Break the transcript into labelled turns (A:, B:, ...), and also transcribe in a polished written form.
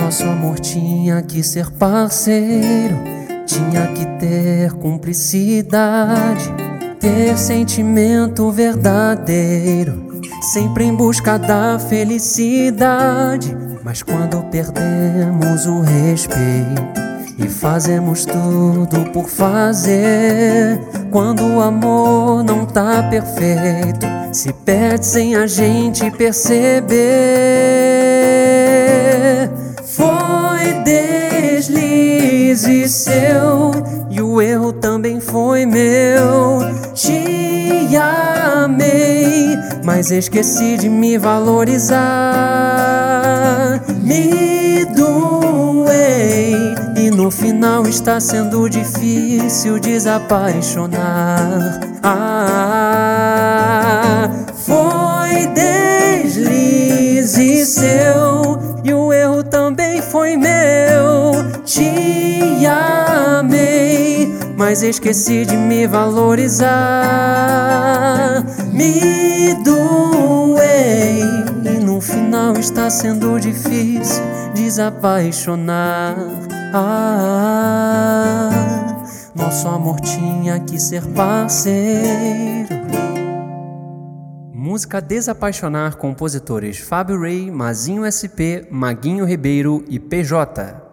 A: Nosso amor tinha que ser parceiro, tinha que ter cumplicidade, ter sentimento verdadeiro, sempre em busca da felicidade. Mas quando perdemos o respeito e fazemos tudo por fazer, quando o amor não tá perfeito, se perde sem a gente perceber. Foi deslize seu e o erro também foi meu. Te amei, mas esqueci de me valorizar. Me doei e no final está sendo difícil desapaixonar. Foi deslize seu e o erro também foi meu. Te amei, mas esqueci de me valorizar. Me doei e no final está sendo difícil desapaixonar. Nosso amor tinha que ser parceiro. Música Desapaixonar, compositores Fábio Rey, Mazinho SP, Maguinho Ribeiro e PJ.